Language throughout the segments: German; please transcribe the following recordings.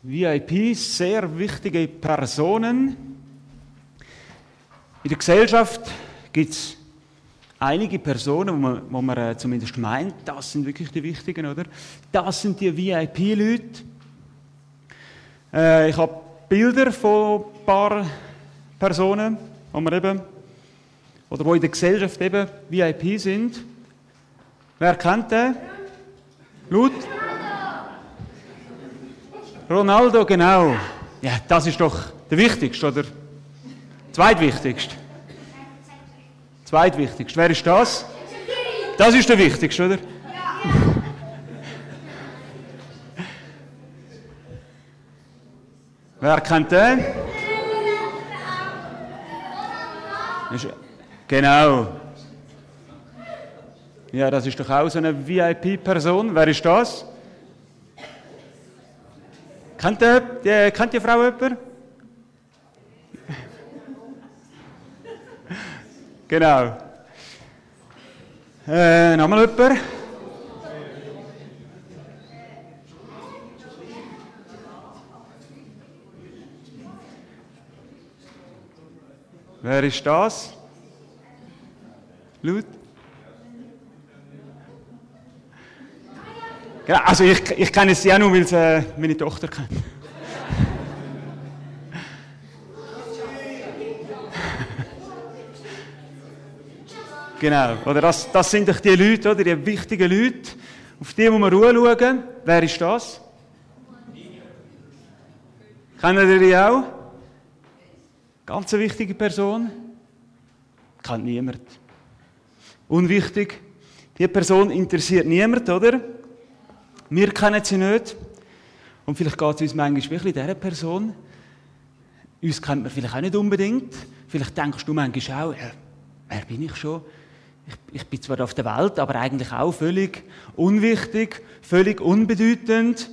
VIPs, sehr wichtige Personen. In der Gesellschaft gibt es einige Personen, wo man zumindest meint, das sind wirklich die Wichtigen, oder? Das sind die VIP-Leute. Ich habe Bilder von ein paar Personen, wo in der Gesellschaft eben VIP sind. Wer kennt den? Laut? Ronaldo, genau. Ja, das ist doch der Wichtigste, oder? Zweitwichtigste. Zweitwichtigste. Wer ist das? Das ist der Wichtigste, oder? Wer kennt den? Genau. Ja, das ist doch auch so eine VIP-Person. Wer ist das? Kennt die Frau jemand? Genau. Nochmal jemand? Wer ist das? Laut? Genau, also ich kenne sie auch nur, weil sie meine Tochter kennt. Genau, oder das sind doch die Leute, oder die wichtigen Leute, auf die muss man schauen. Wer ist das? Kennen ihr die auch? Ganz eine wichtige Person? Kennt niemand. Unwichtig. Die Person interessiert niemand, oder? Wir kennen sie nicht. Und vielleicht geht es uns manchmal wirklich dieser Person. Uns kennt man vielleicht auch nicht unbedingt. Vielleicht denkst du manchmal auch, wer bin ich schon? Ich bin zwar auf der Welt, aber eigentlich auch völlig unwichtig, völlig unbedeutend.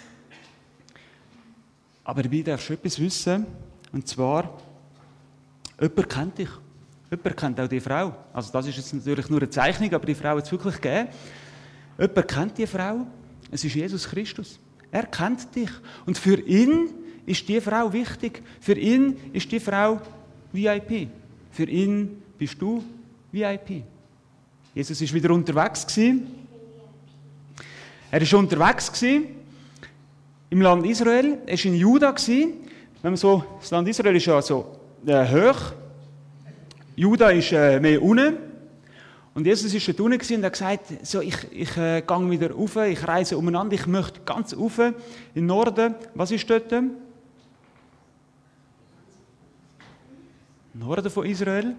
Aber dabei darfst du etwas wissen. Und zwar, jemand kennt dich. Jemand kennt auch die Frau. Also das ist jetzt natürlich nur eine Zeichnung, aber die Frau hat es wirklich gegeben. Jemand kennt die Frau. Es ist Jesus Christus. Er kennt dich. Und für ihn ist die Frau wichtig. Für ihn ist die Frau VIP. Für ihn bist du VIP. Jesus war wieder unterwegs gewesen. Er war unterwegs gewesen im Land Israel. Er war in Juda gewesen. Wenn man so, das Land Israel ist ja so hoch. Juda ist mehr unten. Und Jesus war dort unten und hat gesagt, so, ich gehe wieder rauf, ich reise umeinander, ich möchte ganz rauf, in den Norden. Was ist dort? Norden von Israel.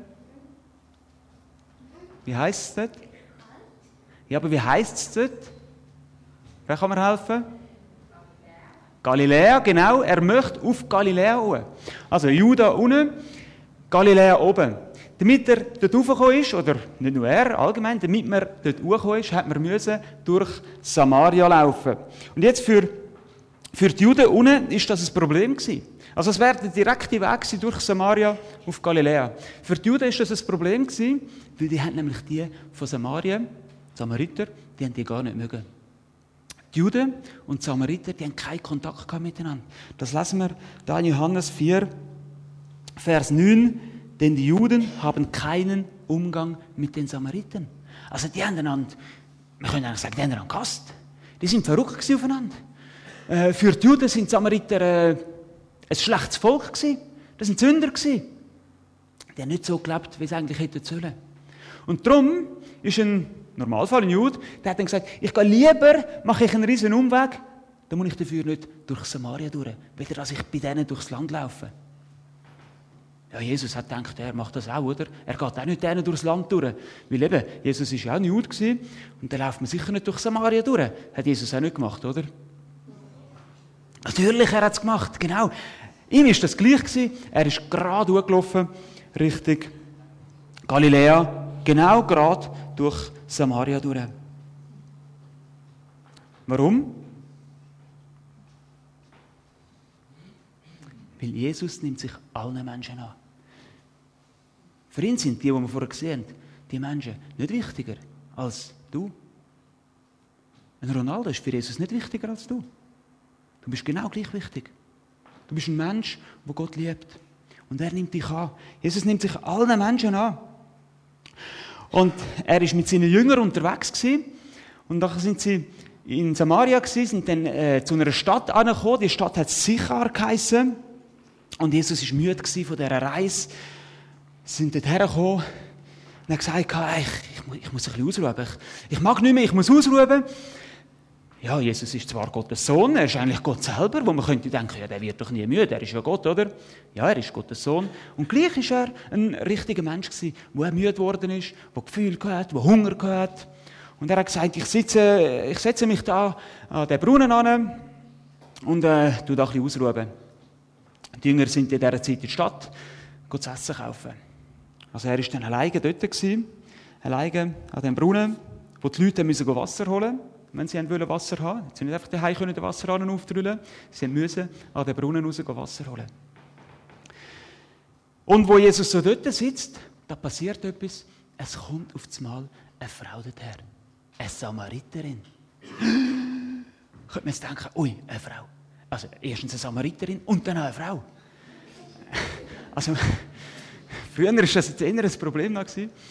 Wie heisst es dort? Ja, aber wie heisst es dort? Wer kann mir helfen? Galiläa, genau. Er möchte auf Galiläa hoch. Also Juda unten, Galiläa oben. Damit er dort raufgekommen ist, oder nicht nur er, allgemein, damit man dort hochgekommen ist, hat man müssen durch Samaria laufen. Und jetzt für die Juden unten ist das ein Problem gewesen. Also es wäre der direkte Weg gewesen durch Samaria auf Galiläa. Für die Juden ist das ein Problem gewesen, weil die haben nämlich die von Samaria, Samariter, die haben die gar nicht mögen. Die Juden und die Samariter, die haben keinen Kontakt gehabt miteinander. Das lesen wir da in Johannes 4, Vers 9. Denn die Juden haben keinen Umgang mit den Samaritern. Also die haben einander, wir können eigentlich sagen, die haben einander gehasst. Die sind verrückt gewesen aufeinander. Für die Juden sind die Samariter ein schlechtes Volk gewesen. Das sind Sünder gewesen. Die haben nicht so gelebt, wie sie eigentlich hätten sollen. Und darum ist ein Normalfall, ein Jude, der hat dann gesagt, ich gehe lieber, mache ich einen riesen Umweg, dann muss ich dafür nicht durch Samaria durch, weder dass ich bei denen durchs Land laufe. Ja, Jesus hat gedacht, er macht das auch, oder? Er geht auch nicht denen durchs Land durch. Weil eben, Jesus war ja auch ein Jude gewesen, und dann läuft man sicher nicht durch Samaria durch. Hat Jesus auch nicht gemacht, oder? Natürlich, er hat es gemacht, genau. Ihm war das gleich gewesen. Er ist gerade hochgelaufen, Richtung Galiläa, genau gerade durch Samaria durch. Warum? Weil Jesus nimmt sich allen Menschen an. Für ihn sind die wir vorher gesehen haben, die Menschen nicht wichtiger als du. Ein Ronaldo ist für Jesus nicht wichtiger als du. Du bist genau gleich wichtig. Du bist ein Mensch, der Gott liebt. Und er nimmt dich an. Jesus nimmt sich allen Menschen an. Und er war mit seinen Jüngern unterwegs gewesen. Und dann sind sie in Samaria gewesen, sind dann zu einer Stadt angekommen. Die Stadt hat Sychar geheissen. Und Jesus war müde von dieser Reise. Sie sind dort hergekommen und haben gesagt, ich muss ein bisschen ausruhen. Ich mag nicht mehr, ich muss ausruhen. Ja, Jesus ist zwar Gottes Sohn, er ist eigentlich Gott selber, wo man könnte denken, ja, der wird doch nie müde, er ist ja Gott, oder? Ja, er ist Gottes Sohn. Und gleich war er ein richtiger Mensch gewesen, wo er müde geworden ist, der Gefühl hatte, der Hunger hatte. Und er hat gesagt, ich setze mich da an den Brunnen an und tu da ein bisschen ausruhen. Die Jünger sind in dieser Zeit in die Stadt, zu essen kaufen. Also er war dann alleine dort gewesen, alleine an dem Brunnen, wo die Leute müssen Wasser holen mussten, wenn sie Wasser haben wollten. Sie sind nicht einfach daheim den Wasserhahn aufdrüllen, sie mussten an den Brunnen raus Wasser holen. Und wo Jesus so dort sitzt, da passiert etwas, es kommt auf einmal eine Frau dorthin, eine Samariterin. Könnte man jetzt denken, ui, eine Frau. Also erstens eine Samariterin und dann auch eine Frau. Also, früher war das jetzt eher ein Problem noch.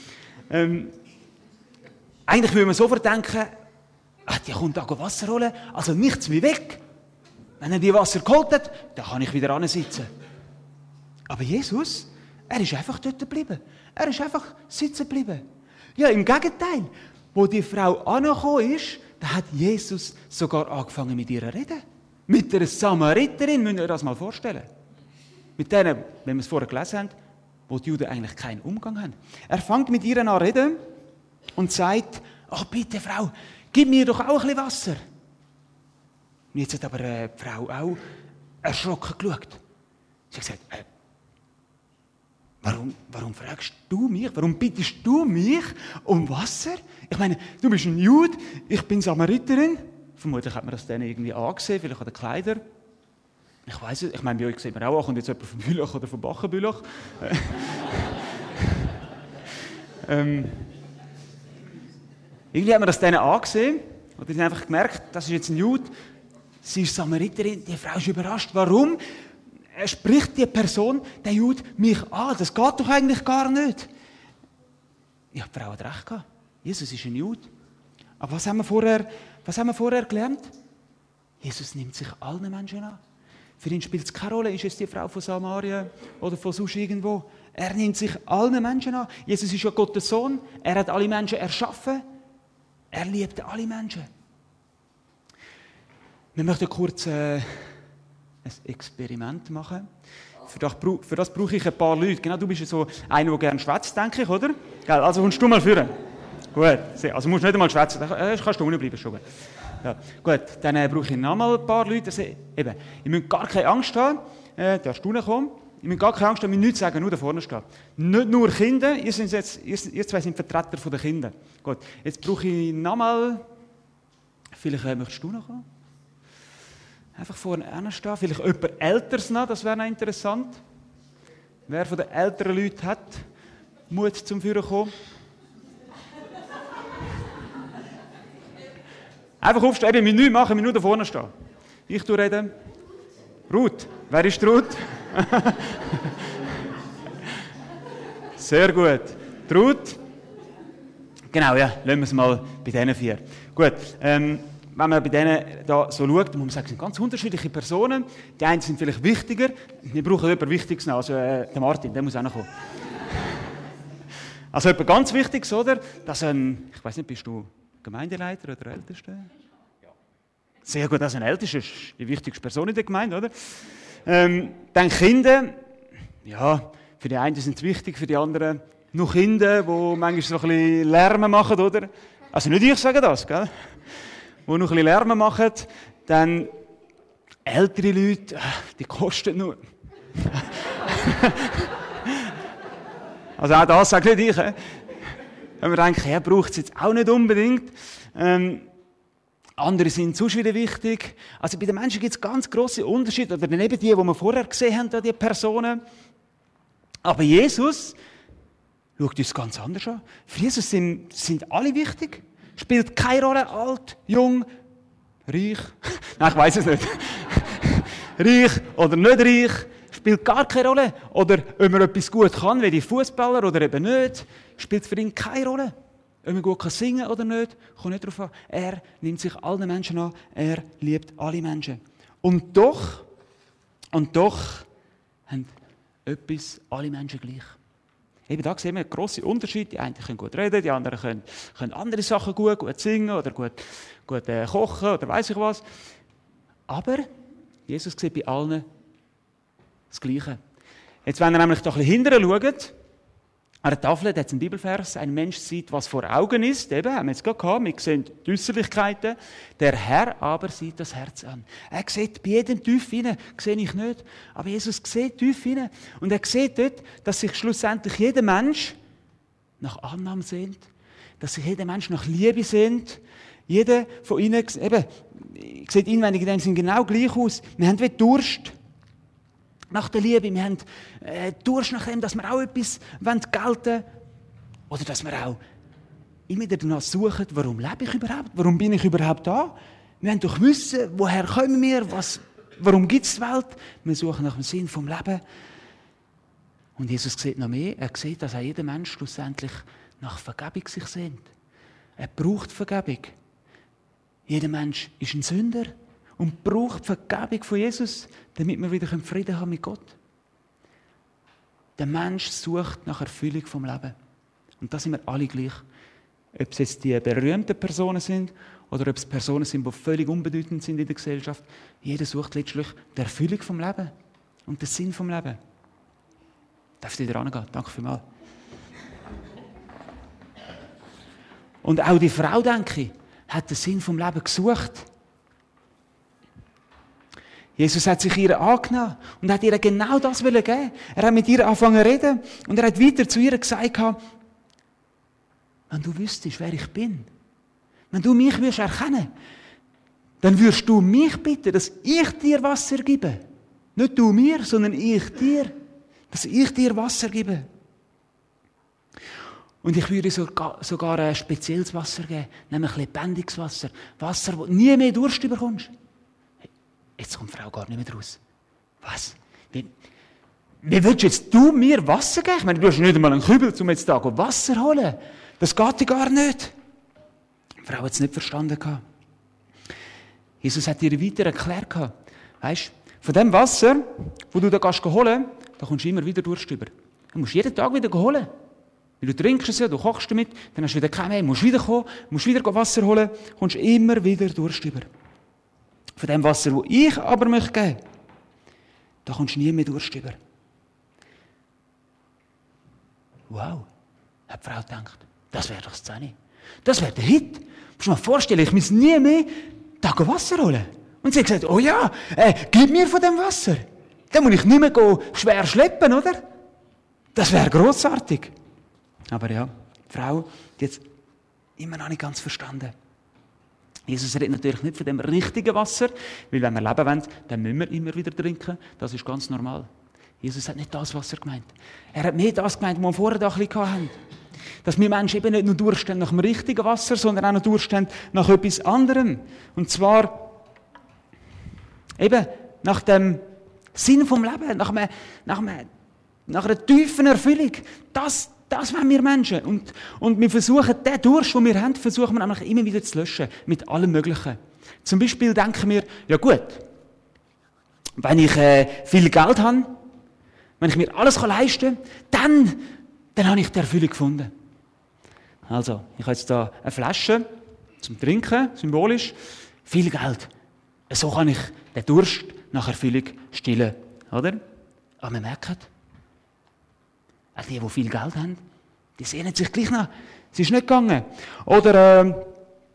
Eigentlich würde man sofort denken, die kommt da Wasser holen, also nichts wie weg. Wenn er die Wasser geholt hat, dann kann ich wieder ansitzen. Aber Jesus, er ist einfach dort geblieben. Er ist einfach sitzen geblieben. Ja, im Gegenteil. Wo die Frau angekommen ist, da hat Jesus sogar angefangen mit ihr zu reden. Mit einer Samariterin, müsst ihr euch das mal vorstellen. Mit denen, wenn wir es vorher gelesen haben, wo die Juden eigentlich keinen Umgang haben. Er fängt mit ihr an zu reden und sagt, ach bitte Frau, gib mir doch auch ein bisschen Wasser. Und jetzt hat aber die Frau auch erschrocken geschaut. Sie hat gesagt, warum fragst du mich, warum bittest du mich um Wasser? Ich meine, du bist ein Jude, ich bin Samariterin. Vermutlich hat man das dann irgendwie angesehen, vielleicht an den Kleidern. Ich weiss es, ich meine, bei euch sieht man auch, kommt jetzt jemand von Bülach oder von Bachenbülach. Irgendwie hat man das denen angesehen und die haben einfach gemerkt, das ist jetzt ein Jude, sie ist Samariterin, die Frau ist überrascht. Warum spricht die Person, der Jude, mich an? Das geht doch eigentlich gar nicht. Ja, die Frau hat recht gehabt. Jesus ist ein Jude. Aber was haben wir vorher gelernt? Jesus nimmt sich allen Menschen an. Für ihn spielt es keine Rolle, ist es die Frau von Samaria oder von sonst irgendwo. Er nimmt sich allen Menschen an. Jesus ist ja Gottes Sohn. Er hat alle Menschen erschaffen. Er liebt alle Menschen. Wir möchten kurz ein Experiment machen. Für das brauche ich ein paar Leute. Genau, du bist ja so einer, der gerne schwätzt, denke ich, oder? Also kommst du mal führen. Gut, also musst du nicht einmal schwätzen. Kannst du unten bleiben, schon. Ja, gut, dann brauche ich noch mal ein paar Leute. Also, eben, ihr müsst gar keine Angst haben, darfst du kommen. Ihr müsst gar keine Angst haben, mir nichts sagen, nur da vorne stehen. Nicht nur Kinder, ihr zwei sind Vertreter der Kinder. Gut, jetzt brauche ich noch mal, vielleicht möchtest du noch kommen? Einfach vorne stehen, vielleicht jemand Älteres noch, das wäre noch interessant. Wer von den älteren Leuten hat Mut zum Führen kommen? Einfach aufstehen, wir müssen nichts machen, wir nur da vorne stehen. Ich rede. Ruth. Wer ist Ruth? Sehr gut. Ruth. Genau, ja, lassen wir es mal bei diesen 4. Gut, wenn man bei denen da so schaut, dann muss man sagen, es sind ganz unterschiedliche Personen. Die einen sind vielleicht wichtiger. Wir brauchen jemanden Wichtiges noch, also der Martin, der muss auch noch kommen. Also jemand ganz Wichtiges, oder? Das ich weiß nicht, bist du Gemeindeleiter oder Ältester? Ja. Sehr gut, also ein Ältester ist die wichtigste Person in der Gemeinde, oder? Dann Kinder, ja, für die einen sind es wichtig, für die anderen noch Kinder, die manchmal so ein bisschen Lärm machen, oder? Also nicht ich sage das, gell? Die noch ein bisschen Lärm machen. Dann ältere Leute, die kosten nur. Also auch das sage nicht ich. Wenn wir denken, er braucht es jetzt auch nicht unbedingt. Andere sind sonst wieder wichtig. Also bei den Menschen gibt es ganz grosse Unterschiede. Oder eben die wir vorher gesehen haben, die Personen. Aber Jesus schaut uns ganz anders an. Für Jesus sind alle wichtig. Spielt keine Rolle, alt, jung, reich. Nein, ich weiss es nicht. reich oder nicht reich, spielt gar keine Rolle. Oder ob man etwas gut kann, wie die Fußballer oder eben nicht, spielt für ihn keine Rolle. Ob man gut singen kann oder nicht, kommt nicht darauf an. Er nimmt sich allen Menschen an, er liebt alle Menschen. Und doch haben etwas alle Menschen gleich. Eben da sehen wir einen grossen Unterschied. Die einen können gut reden, die anderen können andere Sachen gut singen oder gut kochen oder weiss ich was. Aber Jesus sieht bei allen das Gleiche. Jetzt, wenn ihr nämlich da ein bisschen hinterher schaut, an der Tafel hat es einen Bibelvers, ein Mensch sieht, was vor Augen ist. Eben, haben wir jetzt gerade gehabt, wir sehen die Äußerlichkeiten. Der Herr aber sieht das Herz an. Er sieht bei jedem tief hinein, sehe ich nicht. Aber Jesus sieht tief hinein. Und er sieht dort, dass sich schlussendlich jeder Mensch nach Annahme sehnt, dass sich jeder Mensch nach Liebe sehnt. Jeder von ihnen, eben, sieht inwendig in dem Sinn genau gleich aus. Wir haben wie Durst nach der Liebe. Wir haben Durst nach dem, dass wir auch etwas gelten wollen. Oder dass wir auch immer danach suchen, warum lebe ich überhaupt? Warum bin ich überhaupt da? Wir wollen doch wissen, woher kommen wir? Warum gibt es die Welt? Wir suchen nach dem Sinn vom Leben. Und Jesus sieht noch mehr. Er sieht, dass auch jeder Mensch schlussendlich nach Vergebung sich sehnt. Er braucht Vergebung. Jeder Mensch ist ein Sünder und braucht Vergebung von Jesus, damit wir wieder Frieden haben mit Gott. Der Mensch sucht nach Erfüllung vom Leben. Und da sind wir alle gleich. Ob es jetzt die berühmten Personen sind oder ob es Personen sind, die völlig unbedeutend sind in der Gesellschaft. Jeder sucht letztlich die Erfüllung vom Leben und den Sinn vom Leben. Darf ich wieder rangehen? Danke vielmals. Und auch die Frau, denke ich, hat den Sinn vom Leben gesucht. Jesus hat sich ihr angenommen und hat ihr genau das geben. Er hat mit ihr angefangen zu reden und er hat weiter zu ihr gesagt, wenn du wüsstest, wer ich bin, wenn du mich wirst erkennen, dann würdest du mich bitten, dass ich dir Wasser gebe. Nicht du mir, sondern ich dir. Dass ich dir Wasser gebe. Und ich würde sogar ein spezielles Wasser geben, nämlich lebendiges Wasser. Wasser, wo du nie mehr Durst bekommst. Jetzt kommt die Frau gar nicht mehr raus. Was? Wie willst jetzt du mir Wasser geben? Ich meine, du hast nicht einmal einen Kübel, um jetzt da Wasser zu holen. Das geht dir gar nicht. Die Frau hat es nicht verstanden. Jesus hat ihr weiter erklärt. Weisst, von dem Wasser, das du da holen kannst, da kommst du immer wieder Durst über. Du musst jeden Tag wieder holen. Weil du trinkst es ja, du kochst damit, dann hast du wieder keinen mehr, musst wieder kommen, musst wieder Wasser holen, kommst immer wieder Durst über. Von dem Wasser, das ich aber möchte geben, da kommst du nie mehr Durst über. Wow, hat die Frau gedacht. Das wäre doch das Szene. Das wäre der Hit. Musst du dir mal vorstellen, ich muss nie mehr da Wasser holen. Und sie hat gesagt, oh ja, gib mir von dem Wasser. Dann muss ich nicht mehr schwer schleppen, oder? Das wäre grossartig. Aber ja, die Frau, die hat es immer noch nicht ganz verstanden. Jesus redet natürlich nicht von dem richtigen Wasser, weil wenn wir leben wollen, dann müssen wir immer wieder trinken. Das ist ganz normal. Jesus hat nicht das Wasser gemeint. Er hat mehr das gemeint, was wir vorher da ein bisschen hatten. Dass wir Menschen eben nicht nur Durst haben nach dem richtigen Wasser, sondern auch noch Durst haben nach etwas anderem. Und zwar eben nach dem Sinn vom Leben, nach einer tiefen Erfüllung. Das wollen wir Menschen. Und wir versuchen, den Durst, den wir haben, versuchen wir einfach immer wieder zu löschen. Mit allem Möglichen. Zum Beispiel denken wir, ja gut, wenn ich viel Geld habe, wenn ich mir alles leisten kann, dann habe ich die Erfüllung gefunden. Also, ich habe jetzt hier eine Flasche zum Trinken, symbolisch, viel Geld. So kann ich den Durst nach Erfüllung stillen. Oder? Aber man merkt, auch die viel Geld haben, die sehnen sich gleich nach. Es ist nicht gegangen. Oder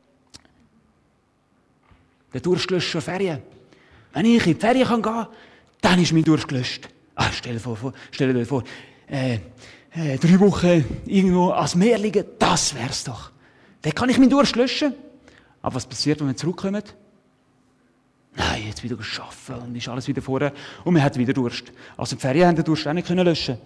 der Durst gelöscht für Ferien. Wenn ich in die Ferien gehen kann, dann ist mein Durst gelöscht. Stell dir vor, 3 Wochen irgendwo ans Meer liegen, das wär's doch. Dann kann ich meinen Durst löschen. Aber was passiert, wenn wir zurückkommen? Nein, jetzt wieder arbeiten und ist alles wieder vorne und man hat wieder Durst. Also die Ferien haben den Durst auch nicht löschen.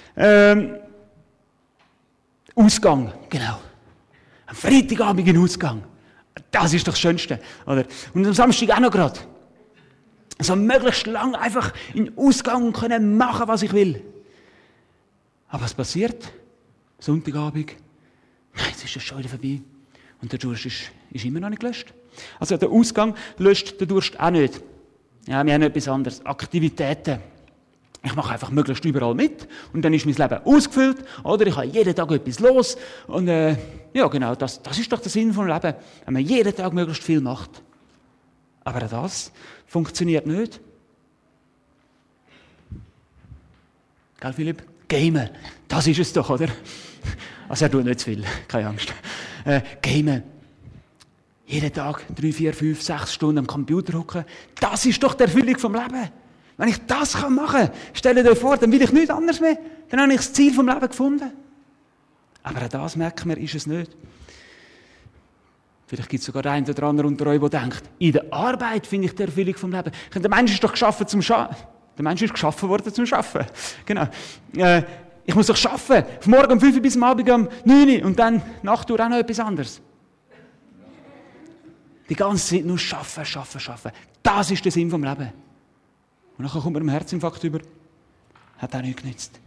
Ausgang, genau. Am Freitagabend ein Ausgang. Das ist doch das Schönste. Oder? Und am Samstag auch noch gerade. So möglichst lang einfach in den Ausgang und können machen, was ich will. Aber was passiert? Sonntagabend, jetzt ist es schon wieder vorbei. Und der Durst ist immer noch nicht gelöscht. Also der Ausgang löscht den Durst auch nicht. Ja, wir haben etwas anderes. Aktivitäten. Ich mache einfach möglichst überall mit und dann ist mein Leben ausgefüllt. Oder ich habe jeden Tag etwas los. Und ja, genau, das ist doch der Sinn vom Leben. Wenn man jeden Tag möglichst viel macht. Aber das funktioniert nicht. Gell, Philipp? Gamen. Das ist es doch, oder? Also er tut nicht zu viel, keine Angst. Gamen. Jeden Tag 3, 4, 5, 6 Stunden am Computer hocken. Das ist doch die Erfüllung vom Leben. Wenn ich das machen kann, stelle dir vor, dann will ich nichts anderes mehr. Dann habe ich das Ziel vom Leben gefunden. Aber auch das merken wir, ist es nicht. Vielleicht gibt es sogar einen oder anderen unter euch, der denkt, in der Arbeit finde ich die Erfüllung vom Leben. Der Mensch ist doch geschaffen zum Schaffen. Der Mensch ist geschaffen worden zum Schaffen. Genau. Ich muss doch arbeiten. Von morgen um 5 Uhr bis am Abend um 9 Uhr und dann Nacht durch auch noch etwas anderes. Die ganze Zeit nur arbeiten. Das ist der Sinn vom Leben. Und dann kommt man einen Herzinfarkt über. Hat auch nichts genützt.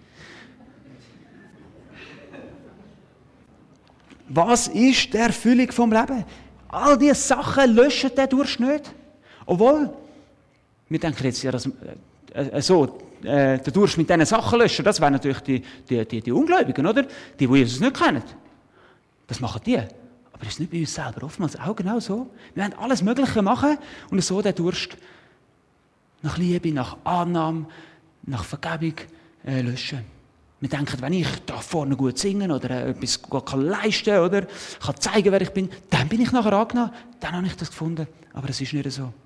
Was ist die Erfüllung vom Leben? All diese Sachen löschen den Durst nicht. Obwohl, wir denken jetzt ja, dass der Durst mit diesen Sachen löschen, das wären natürlich die Ungläubigen, oder? Die Jesus nicht kennen. Das machen die. Aber das ist nicht bei uns selber. Oftmals auch genau so. Wir wollen alles Mögliche machen und so den Durst nach Liebe, nach Annahme, nach Vergebung löschen. Wir denken, wenn ich da vorne gut singen oder etwas gut leisten kann, oder kann zeigen, wer ich bin, dann bin ich nachher angenommen, dann habe ich das gefunden. Aber es ist nicht so.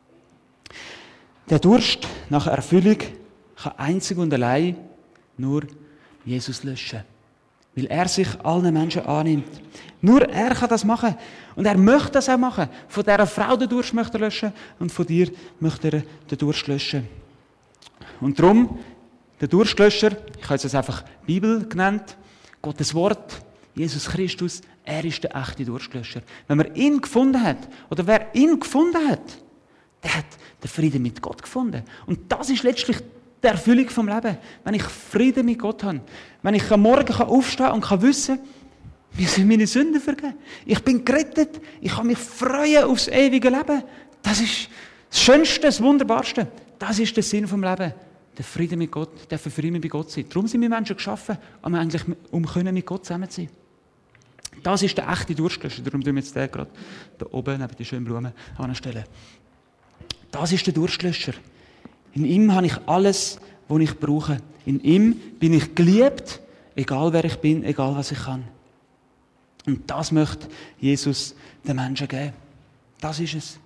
Der Durst nach Erfüllung kann einzig und allein nur Jesus löschen. Weil er sich allen Menschen annimmt. Nur er kann das machen. Und er möchte das auch machen. Von dieser Frau den Durst möchte er löschen und von dir möchte er den Durst löschen. Und darum, der Durstlöscher, ich habe es jetzt einfach Bibel genannt, Gottes Wort, Jesus Christus, er ist der echte Durstlöscher. Wenn man ihn gefunden hat, oder wer ihn gefunden hat, der hat den Frieden mit Gott gefunden. Und das ist letztlich die Erfüllung vom Leben. Wenn ich Frieden mit Gott habe, wenn ich am Morgen aufstehen und wissen, mir sind meine Sünden vergeben. Ich bin gerettet, ich kann mich freuen aufs ewige Leben. Das ist das Schönste, das Wunderbarste. Das ist der Sinn vom Leben. Der Frieden mit Gott, der für immer bei Gott sein. Darum sind wir Menschen geschaffen, um mit Gott zusammen zu sein. Das ist der echte Durstlöscher. Darum tun wir jetzt den gerade da oben neben die schönen Blumen anstellen. Das ist der Durstlöscher. In ihm habe ich alles, was ich brauche. In ihm bin ich geliebt, egal wer ich bin, egal was ich kann. Und das möchte Jesus den Menschen geben. Das ist es.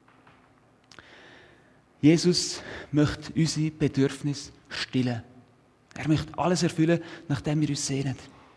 Jesus möchte unsere Bedürfnisse stillen. Er möchte alles erfüllen, nachdem wir uns sehnen.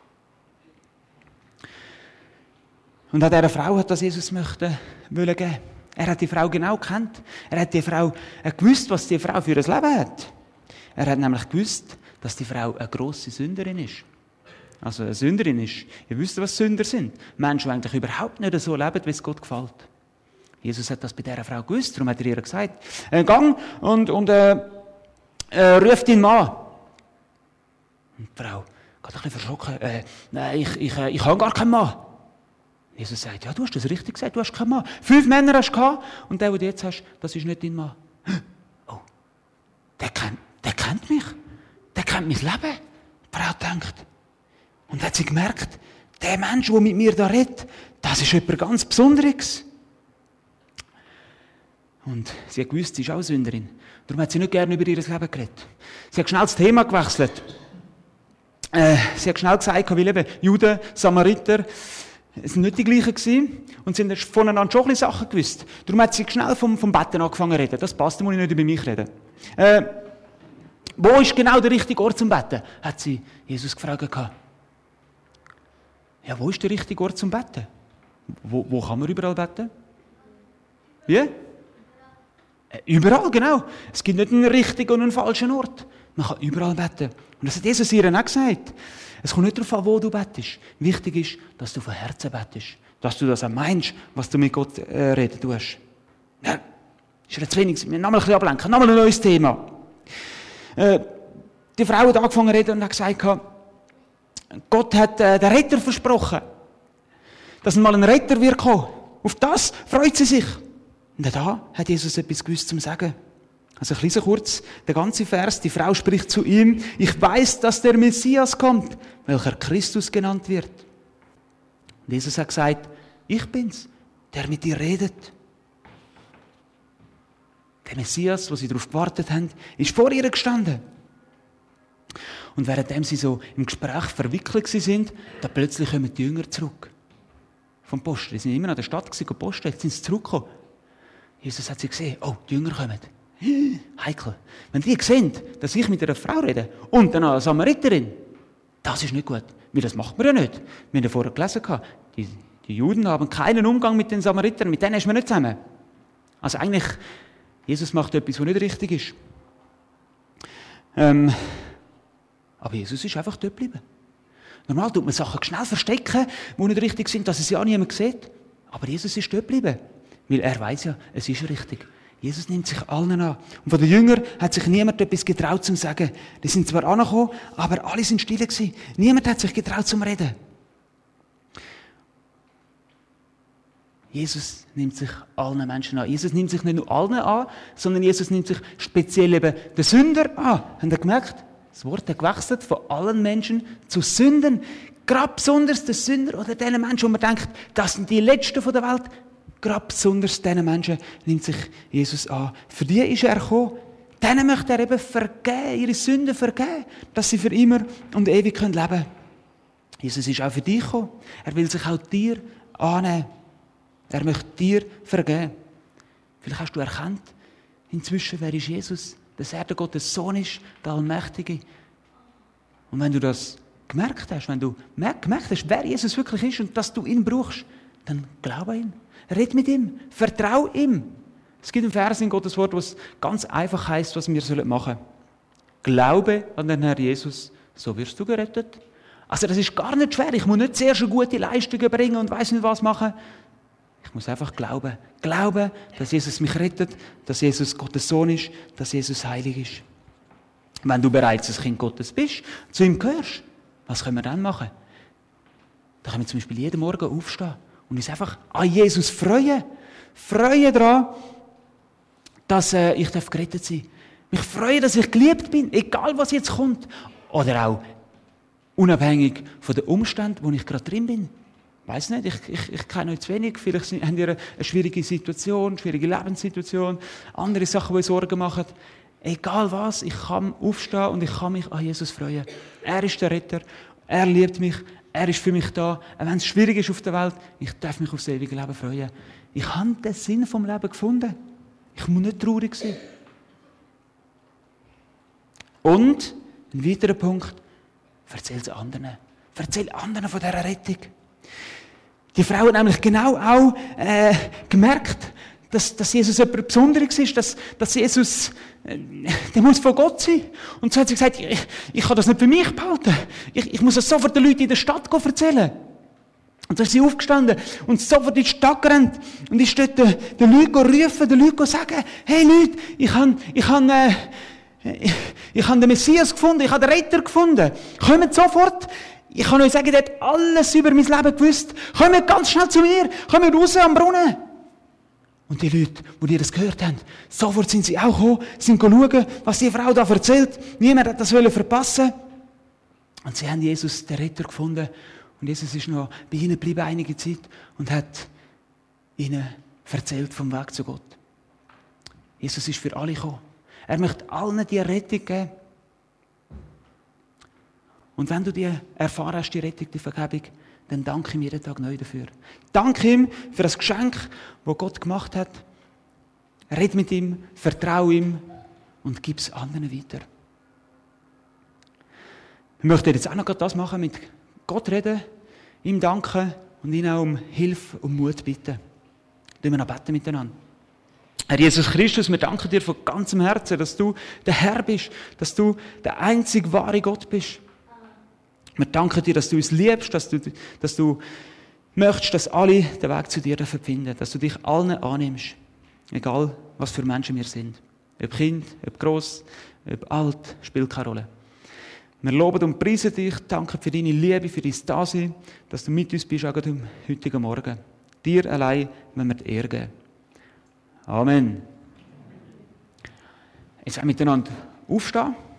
Und an dieser Frau hat das Jesus wollen geben. Er hat die Frau genau gekannt. Er hat die Frau gewusst, was die Frau für ein Leben hat. Er hat nämlich gewusst, dass die Frau eine grosse Sünderin ist. Also eine Sünderin ist, ihr wisst, was Sünder sind. Menschen, die eigentlich überhaupt nicht so leben, wie es Gott gefällt. Jesus hat das bei dieser Frau gewusst, darum hat er ihr gesagt, gang und ruf deinen Mann. Und die Frau geht ein bisschen verschrocken, nein, ich habe gar keinen Mann. Jesus sagt, ja, du hast das richtig gesagt, du hast keinen Mann. 5 Männer hast du gehabt und der, den du jetzt hast, das ist nicht dein Mann. Oh, der kennt mich. Der kennt mein Leben. Die Frau denkt. Und hat sie gemerkt, der Mensch, der mit mir da redet, das ist jemand ganz Besonderes. Und sie hat gewusst, sie ist auch Sünderin. Darum hat sie nicht gerne über ihr Leben geredet. Sie hat schnell das Thema gewechselt. Sie hat schnell gesagt, wie eben Juden, Samariter, es sind nicht die gleichen gewesen. Und sie haben voneinander schon ein bisschen Sachen gewusst. Darum hat sie schnell vom Betten angefangen zu reden. Das passt, da muss ich nicht über mich reden. Wo ist genau der richtige Ort zum Betten? Hat sie Jesus gefragt. Ja, wo ist der richtige Ort zum Betten? Wo kann man überall beten? Wie? Überall, genau. Es gibt nicht einen richtigen und einen falschen Ort. Man kann überall beten. Und das hat Jesus ihr auch gesagt. Es kommt nicht darauf an, wo du betest. Wichtig ist, dass du von Herzen betest. Dass du das auch meinst, was du mit Gott reden tust. Ja. Ist ja zu wenig, wir müssen nochmal ein bisschen ablenken, nochmal ein neues Thema. Die Frau hat angefangen zu reden und hat gesagt, Gott hat den Retter versprochen, dass mal ein Retter wird kommen. Auf das freut sie sich. Und da hat Jesus etwas gewusst zum Sagen. Also ein bisschen kurz, der ganze Vers, die Frau spricht zu ihm, ich weiß, dass der Messias kommt, welcher Christus genannt wird. Und Jesus hat gesagt, ich bin's, der mit dir redet. Der Messias, wo sie darauf gewartet haben, ist vor ihr gestanden. Und währenddem sie so im Gespräch verwickelt sind, da plötzlich kommen die Jünger zurück. Vom Posten. Die sind immer an der Stadt posten, jetzt sind sie zurückgekommen. Jesus hat sie gesehen, oh, die Jünger kommen. Heikel. Wenn die sehen, dass ich mit einer Frau rede und dann einer Samariterin, das ist nicht gut. Weil das macht man ja nicht. Wir haben ja vorher gelesen, die Juden haben keinen Umgang mit den Samaritern, mit denen ist man nicht zusammen. Also eigentlich, Jesus macht etwas, was nicht richtig ist. Aber Jesus ist einfach dort geblieben. Normal tut man Sachen schnell verstecken, die nicht richtig sind, dass es ja niemand sieht. Aber Jesus ist dort geblieben. Weil er weiß ja, es ist richtig. Jesus nimmt sich allen an. Und von den Jüngern hat sich niemand etwas getraut zu sagen. Die sind zwar angekommen, aber alle sind still gewesen. Niemand hat sich getraut zu reden. Jesus nimmt sich allen Menschen an. Jesus nimmt sich nicht nur allen an, sondern Jesus nimmt sich speziell eben den Sünder an. Habt ihr gemerkt? Das Wort hat gewechselt von allen Menschen zu Sündern. Gerade besonders den Sünder oder den Menschen, wo man denkt, das sind die Letzten der Welt. Gerade besonders diesen Menschen nimmt sich Jesus an. Für die ist er gekommen. Denen möchte er eben vergeben, ihre Sünden vergeben, dass sie für immer und ewig leben können. Jesus ist auch für dich gekommen. Er will sich auch dir annehmen. Er möchte dir vergeben. Vielleicht hast du erkannt, inzwischen, wer ist Jesus? Dass er der Gottes Sohn ist, der Allmächtige. Und wenn du das gemerkt hast, wenn du gemerkt hast, wer Jesus wirklich ist und dass du ihn brauchst, dann glaube an ihn. Red mit ihm. Vertrau ihm. Es gibt einen Vers in Gottes Wort, was ganz einfach heisst, was wir machen sollen. Glaube an den Herrn Jesus, so wirst du gerettet. Also das ist gar nicht schwer. Ich muss nicht zuerst eine gute Leistung bringen und weiss nicht was machen. Ich muss einfach glauben. Glauben, dass Jesus mich rettet, dass Jesus Gottes Sohn ist, dass Jesus heilig ist. Wenn du bereits ein Kind Gottes bist, zu ihm gehörst, was können wir dann machen? Da können wir zum Beispiel jeden Morgen aufstehen und uns einfach an Jesus freuen. Freuen daran, dass ich gerettet sein darf. Mich freuen, dass ich geliebt bin, egal was jetzt kommt. Oder auch unabhängig von den Umständen, wo ich gerade drin bin. Ich weiss nicht, ich kenne euch zu wenig. Vielleicht habt ihr eine schwierige Situation, schwierige Lebenssituation, andere Sachen, die euch Sorgen machen. Egal was, ich kann aufstehen und ich kann mich an Jesus freuen. Er ist der Retter, er liebt mich, er ist für mich da. Auch wenn es schwierig ist auf der Welt, ich darf mich aufs ewige Leben freuen. Ich habe den Sinn vom Leben gefunden. Ich muss nicht traurig sein. Und, ein weiterer Punkt, erzähl es anderen. Erzähl anderen von dieser Rettung. Die Frau hat nämlich genau auch gemerkt, dass Jesus etwas Besonderes ist, dass Jesus, der muss von Gott sein. Und so hat sie gesagt, ich kann das nicht für mich behalten. Ich muss das sofort den Leuten in der Stadt erzählen. Und dann ist sie aufgestanden und sofort in die Stadt gerannt und ist dort den Leuten rufen, den Leuten sagen, hey Leute, ich habe den Messias gefunden, ich habe den Retter gefunden. Kommt sofort. Ich kann euch sagen, der hat alles über mein Leben gewusst. Kommt ganz schnell zu mir. Kommt raus am Brunnen. Und die Leute, die das gehört haben, sofort sind sie auch gekommen, sind schauen, was die Frau da erzählt. Niemand hat das verpassen. Und sie haben Jesus, den Retter, gefunden. Und Jesus ist noch bei ihnen geblieben einige Zeit und hat ihnen erzählt vom Weg zu Gott. Jesus ist für alle gekommen. Er möchte allen die Rettung geben. Und wenn du die erfahren hast, die Rettung, die Vergebung, dann danke ihm jeden Tag neu dafür. Danke ihm für das Geschenk, das Gott gemacht hat. Red mit ihm, vertraue ihm und gib es anderen weiter. Wir möchten jetzt auch noch das machen, mit Gott reden, ihm danken und ihn auch um Hilfe und Mut bitten. Wir noch beten miteinander. Herr Jesus Christus, wir danken dir von ganzem Herzen, dass du der Herr bist, dass du der einzig wahre Gott bist. Wir danken dir, dass du uns liebst, dass du möchtest, dass alle den Weg zu dir finden, dass du dich allen annimmst. Egal, was für Menschen wir sind. Ob Kind, ob gross, ob alt, spielt keine Rolle. Wir loben und preisen dich, danke für deine Liebe, für dein Dasein, dass du mit uns bist, auch am heutigen Morgen. Dir allein wollen wir die Ehre geben. Amen. Jetzt wollen wir miteinander aufstehen.